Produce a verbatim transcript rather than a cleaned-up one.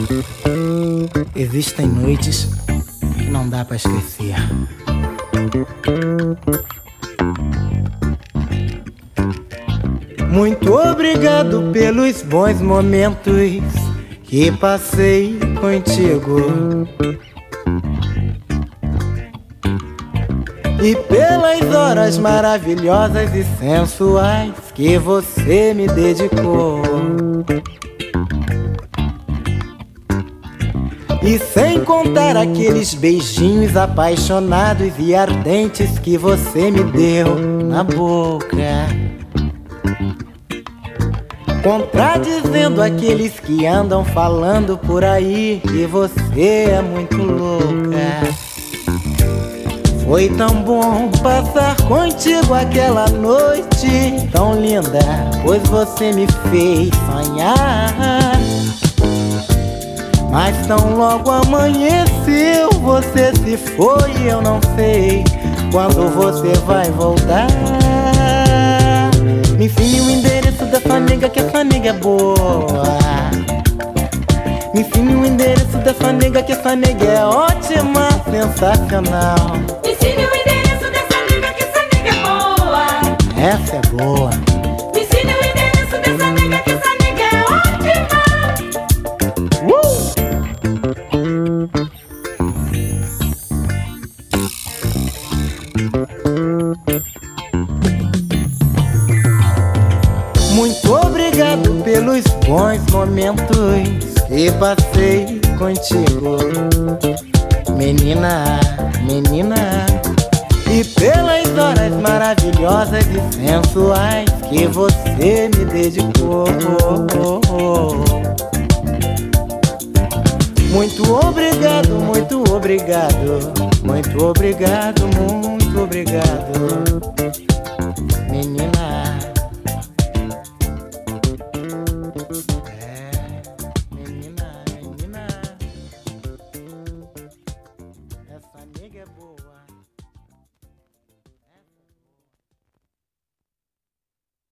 Existem noites que não dá pra esquecer. Muito obrigado pelos bons momentos que passei contigo e pelas horas maravilhosas e sensuais que você me dedicou. E sem contar aqueles beijinhos apaixonados e ardentes que você me deu na boca, contradizendo aqueles que andam falando por aí que você é muito louca. Foi tão bom passar contigo aquela noite tão linda, pois você me fez sonhar. Mas tão logo amanheceu, você se foi e eu não sei quando você vai voltar. Me ensine o endereço dessa nega, que essa nega é boa. Me ensine o endereço dessa nega, que essa nega é ótima, sensacional. Me ensine o endereço dessa nega, que essa nega é boa. Essa é boa. Me ensine o endereço dessa nega, que essa nega é ótima. Uh! Muito obrigado pelos bons momentos que passei contigo, menina, menina, e pelas horas maravilhosas e sensuais que você me dedicou. Muito obrigado, muito obrigado, muito obrigado, muito obrigado.